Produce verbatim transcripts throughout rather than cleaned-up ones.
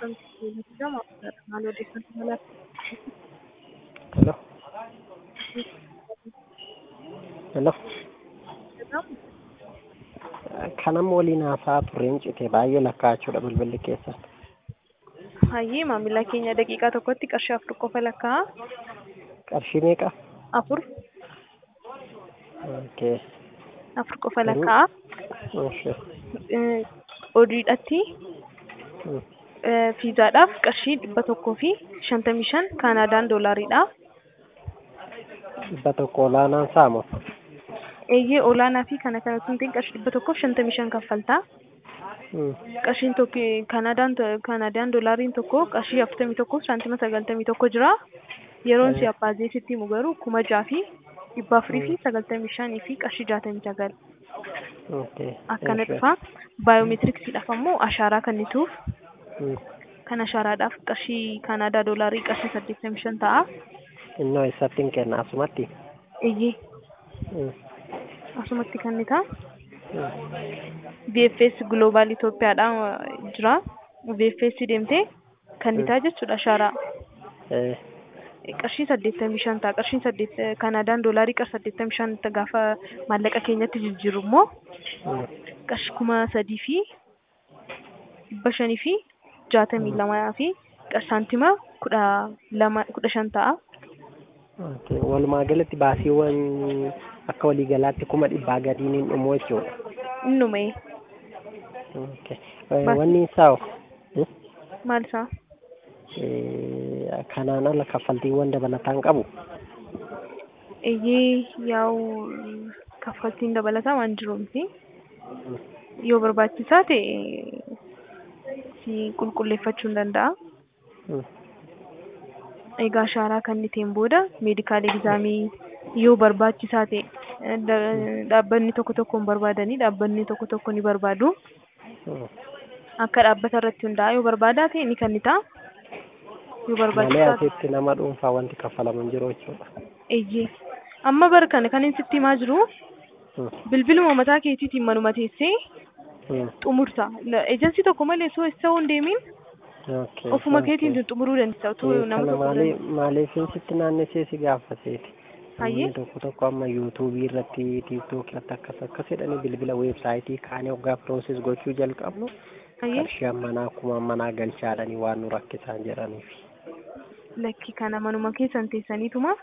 Hello. Hello. Kana waliin haasaa tureen cite baay'ee lakkaa'achuudha bilbilli keessan. Hayyee maamila keenya daqiiqaa tokkotti qarshii afur qofa lakkaa'a. Qarshii meeqa? Afur. Okay. Afur qofa Garuu lakkaa'a. ishee. Odiidhatti fiizaadhaaf qarshii dhibba tokkoo fi shantamii shan Kaanaadaan doolaariidha. Dhibba tokko olaanaan saamu. Eeyyee olaanaa fi kana kanatti hin ta'in qarshii dhibba tokkoo fi shantamii shan kaffaltaa. Qarshiin tokko Kaanaadaan Kaanaadaan doolaariin tokko qarshii afurtamii tokkoo fi saantima sagaltamii tokko jira. Yeroon si abbaazee sitti himu garuu kuma jaha fi dhibba afurii fi sagaltamii shanii fi qarshii jaatamii sagal. Okay. Akkana dhufa. Baayoomeetiriksiidhaaf ammoo ashaaraa kennituuf. Kan ashaaraadhaaf qarshii Kaanaadaa doolaarii qarshii saddeettamii shan ta'a. Innoo isatti hin kenna asumatti. Eeyyee. Asumatti kennita. V F S Global Itoophiyaadhaan jira. V F S deemtee kennitaa jechuudha ashaaraa. Qarshii saddeettamii shan ta'a. Qarshiin saddeet Kaanaadaan doolaarii qarshii saddeettamii shan gaafa maallaqa keenyatti jijjiiru immoo qarshii kuma sadii fi dhibba shanii fi jaatamii lamaa fi saantima kudha lama kudha shan ta'a. Okay. Walumaa galatti baasiiwwan akka waliigalaatti kuma dhibbaa gadiin hin dhumu jechuudha. Innumee. Okay. Wanni isaa maal isaa? Kanaan ala kaffaltiiwwan dabalataan qabu. Eeyyee yaa'u kaffaltiin dabalataa waan jiru miti. Yoo barbaachisaa ta'e si qulqulleeffachuu hin danda'a. Egaa ashaaraa kenniteen booda meedikaal egzaamii yoo barbaachisaa ta'e dhaabbanni tokko tokko hin barbaadanii dhaabbanni tokko tokko ni barbaadu. Akka dhaabbata irratti hundaa'a yoo barbaadaa ta'e ni kennita. Yoo Malee barbaachisaa asitti nama dhuunfaa wanti kaffalamu hin jiru jechuudha. eeyyee. Amma bara kana kan inni sitti himaa jiru bilbiluma mataa keetiitiin manuma teessee xumurta. Ejensii tokko malee osoo isa hin deemin Okay. ofuma keetiin xumuruu dandeessa. Utuu nama Kana tokko malee maaliif sitti naannessee si gaafateeti. Hayyee. Namni tokko tokko amma yuutuubii irratti tiiktookii irratti akkas akkas jedhanii bilbila weebsaayitii kaanee waggaa pirooses gochuu jalqabnu Hayyee. qarshii ammanaa akkuma ammanaa galchaadhanii waan nu rakkisaan jedhaniif. Lakki kana manuma keessan teessaniituma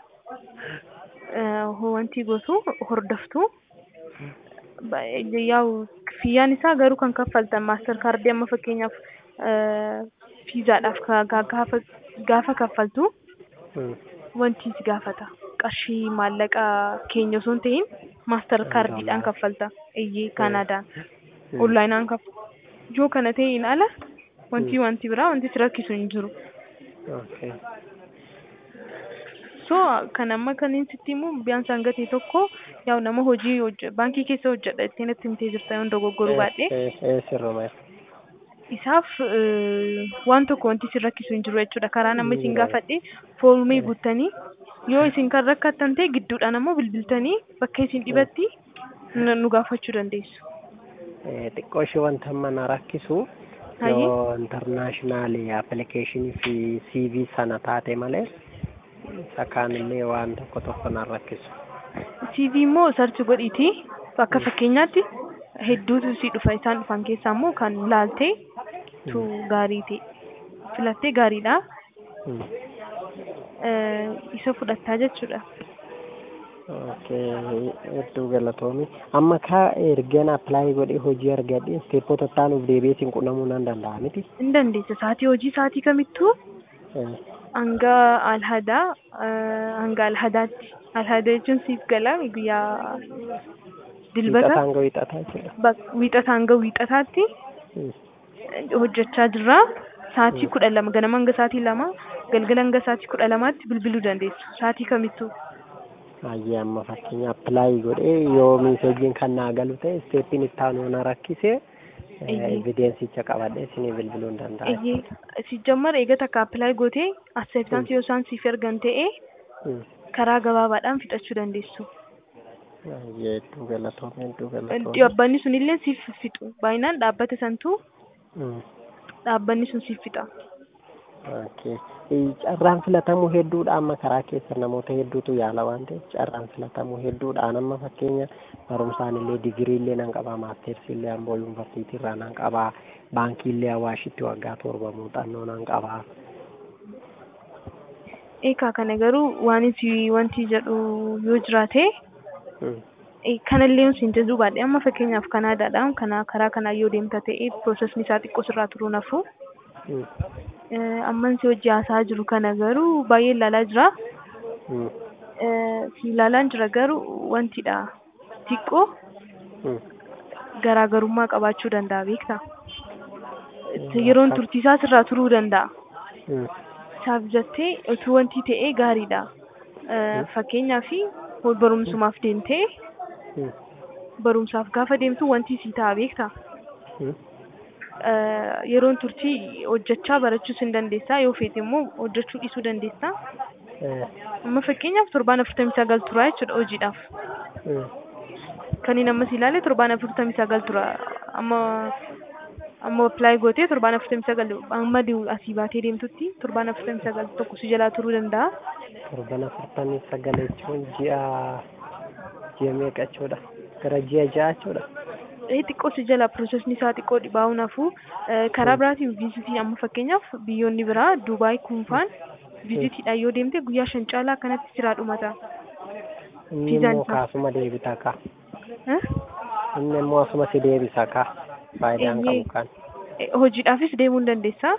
wanti gosu hordoftu. Yaa'u fiyyaan isaa garuu kan kaffaltan maaster kaardii amma fakkeenyaaf fiizaadhaaf gaafa gaafa kaffaltu wanti si gaafata. Qarshii maallaqa keenya osoo hin ta'in maaster kaardiidhaan kaffalta. Eeyyee Kaanaadaan. Onlaayinaan kaffalta. Yoo kana ta'een ala wanti wanti biraa wanti si rakkisu hin jiru. Okay. So kan amma kan inni sitti himu biyaan sangatee tokko yaa'u nama hojii baankii keessa hojjedha ittiin itti himtee jirta yoo dogoggoruu baadhee. Sirruma. Isaaf waan tokko wanti si rakkisu hin jiru jechuudha. Karaa nama isin gaafadhe foormii guuttanii yoo isin kan rakkattan ta'e gidduudhaan ammoo bilbiltanii bakka isin dhibatti nu gaafachuu dandeessu. Xiqqoo ishee wanta mana rakkisu yoo intarnaashinaali appilikeeshinii fi C V sana taate malee isa kaanillee waan tokko tokko na rakkisu. C V immoo sarchi godhiiti akka fakkeenyaatti hedduutu si dhufa isaan dhufan keessaa immoo kan laaltee tu gaarii ta'e filattee gaariidha. Isa fudhattaa jechuudha. Okay. Hedduu galatoomi. Amma kaa ergaan appilaayi godhee hojii argadhe isteepota taanuuf deebiitiin qunnamuu nan danda'a miti. Hin dandeessa. Saatii hojii saatii kamittuu hanga alhadaa hanga alhadaatti. Alhadaa jechuun siif gala guyyaa dilbata. Wiixata hanga wiixataa jechuudha. Wiixata hanga wiixataatti hojjechaa jirra. Saatii kudha lama ganama hanga saatii lama galgala hanga saatii kudha lamaatti bilbiluu dandeessu. Saatii kamittuu. Hayyee amma fakkeenya appilaayi godhee yoo miiseejiin kan naa galu ta'e isteeppiin itti aanu na rakkisee evidensicha qabadhee isinii bilbiluu hin danda'a. Eeyyee. Si jammar eega takka appilaayi gootee asseeptaansii yoo isaan siif ergan ta'e karaa gabaabaadhaan fixachuu dandeessu. Hayyee hedduu galatoomee hedduu galatoomee. Dhaabbanni sunillee siif fixu. Baay'inaan dhaabbata santu dhaabbanni sun siif fixa. Okay. Carraan filatamuu hedduudha amma karaa keessa namoota hedduutu yaala waan ta'eef carraan filatamuu hedduudha. Amma fakkeenya barumsaan illee digirii illee nan qabaa, maasteersii illee Amboo yuunivarsiitii irraa nan qabaa, baankii illee Awaashitti waggaa torba muuxannoo nan qabaa. Eekaa kana garuu waan itti wanti jedhu yoo jiraate kanallee siin jedhuu baadhee amma fakkeenyaaf Kanaadaadhaan kana karaa kanaa yoo deemta ta'e piroosesni isaa xiqqoo sirraa turuu nafu. Amman si hojii haasaa jiru kana garuu baay'ee ilaalaa jira. Si ilaalaan jira garuu wantidha xiqqoo garaagarummaa qabaachuu danda'a beektaa. Yeroon turtiisaa sirraa turuu danda'a. Saaf jettee utuu wanti ta'e gaariidha. Fakkeenyaaf wal barumsumaaf deemtee barumsaaf gaafa deemtu wanti si ta'a beektaa. Yeroon turtii hojjechaa barachuus hin dandeessaa, yoo feete immoo hojjechuu dhiisuu dandeessaa. Amma fakkeenyaaf torbaan afurtamii sagal tura jechuudha hojiidhaaf. Kan inni ammas ilaale torbaan afurtamii sagal tura. Amma amma apply gootee torbaan afurtamii sagal amma asii baatee deemtutti torbaan afurtamii sagal tokko si jalaa turuu danda'a. Torbaan afurtamii sagal jechuun ji'a ji'a meeqa jechuudha? Gara ji'a ja'a jechuudha. Xiqqoo si jala piroosesni isaa xiqqoo dhibaa'uu nafu karaa biraatiin viizitii amma fakkeenyaaf biyyoonni biraa Duubaay kuunfaan viizitiidhaan yoo deemte guyyaa shan caalaa kanatti siraa dhumata. Inni immoo kaasuma deebita kaa. Inni immoo asuma si deebisa kaa. Faayidaan qabu kan. Hojiidhaafis deemuu hin dandeessaa.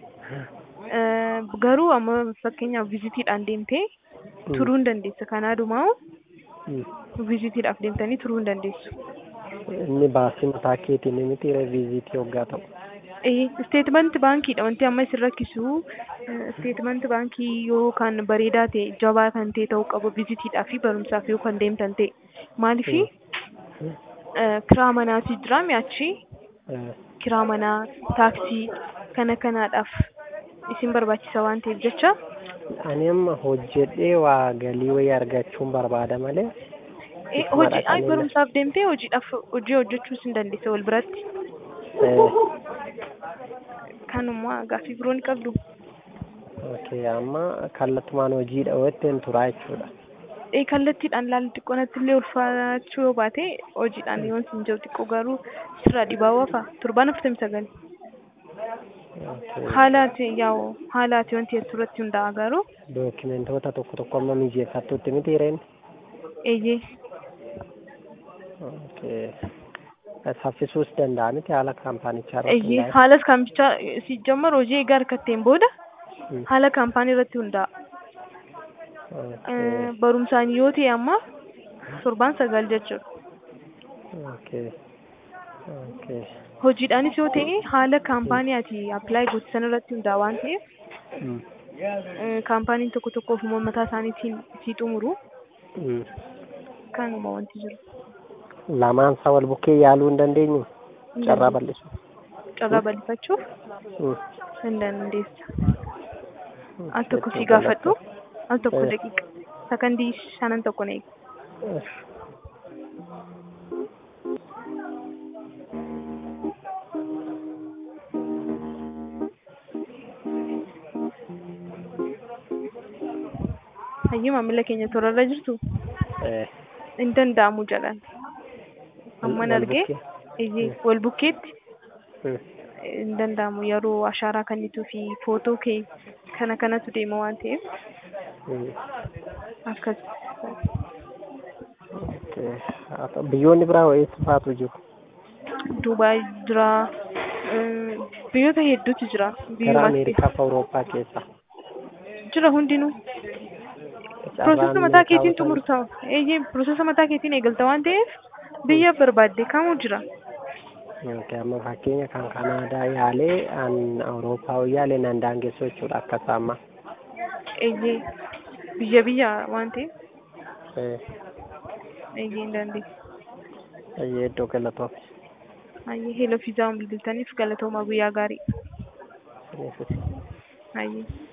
Garuu amma fakkeenyaaf viizitiidhaan deemtee turuu hin dandeessa. Kanaadumaa viizitiidhaaf deemtanii turuu hin dandeessu. Inni baasii mataa keetiin ni miti viizitii waggaa ta'u. Isteetmentii baankiidha wanti amma isin rakkisu. Isteetmentii baankii yoo kan bareedaa ta'e jabaa kan ta'e ta'uu qabu viizitiidhaa fi barumsaaf yoo kan deemtan ta'e. Maaliifi kiraa manaati jira mi'achi. Kiraa manaa taaksii kana kanaadhaaf isin barbaachisa waan ta'eef jecha. Ani amma hojjedhee waa galii wayii argachuun barbaada malee. Hojii ay barumsaaf deemtee hojiidhaaf hojii hojjechuus hin dandeessa wal biratti. Kanuma gaaffii biroo ni qabdu. Okay, amma kallattumaan hojiidha wetteen turaa jechuudha. Ee kallattiidhaan laalli xiqqoo natti illee ulfaachuu yoo baate hojiidhaan yoon sin jiru xiqqoo garuu sirraa dhibaawaa fa'a torbaan afurtamii sagal. Haalaati yaa'u haalaati wanti irratti hundaa'a garuu. Dookimentoota tokko tokko amma mijeeffattuutti miti hireen. Eeyyee. Okay. Saffisuus danda'a miti haala kaampaanichaa irratti hundaa'e. Eeyyee haala kaampaanichaa si jammar hojii egaa harkatteen booda haala kaampaanii irratti hundaa'a. Barumsaan yoo ta'e amma torbaan sagal jechuudha. Okay. Okay. Hojiidhaanis yoo ta'e haala kaampaanii ati appilaayi goote sana irratti hundaa'a waan ta'eef kaampaaniin tokko tokko ofuma mataa isaaniitiin si xumuru. Kanuma wanti jiru. Lamaan isaa wal bukkee yaaluu hin dandeenyu carraa bal'isuuf. Carraa bal'ifachuuf hin dandeessa. Al tokko si gaafadhu al tokko daqiiqa sakandii shanan tokko na eegu. Hayyuu maamila keenya torarra jirtu. Hin danda'amu jedhan. Amman argee eeyyee wal bukkeetti hin danda'amu yeroo ashaaraa kennituu fi footoo kee kana kanatu deema waan ta'eef akkas. Biyyoonni biraa eessa faatu jiru? Duubaay jira, biyyoota hedduutu jira. Gara Ameerikaa fi Awurooppaa keessa. Jira hundinuu. Piroosesa mataa keetiin xumurtaa. Eeyyee piroosesa mataa keetiin eegalta waan ta'eef biyya barbaadde kamuu jira. Amma fakkeenya kan Kanaadaa yaalee an Awurooppaa yaalee nan daangessu jechuudha akka saamma. Eeyyee biyya biyya waan ta'eef. Eeyyee hin dandeessu. Eeyyee iddoo galatoof. Eeyyee heeloo fiizaa bilbiltaniif galatoomaa guyyaa gaarii. Eeyyee.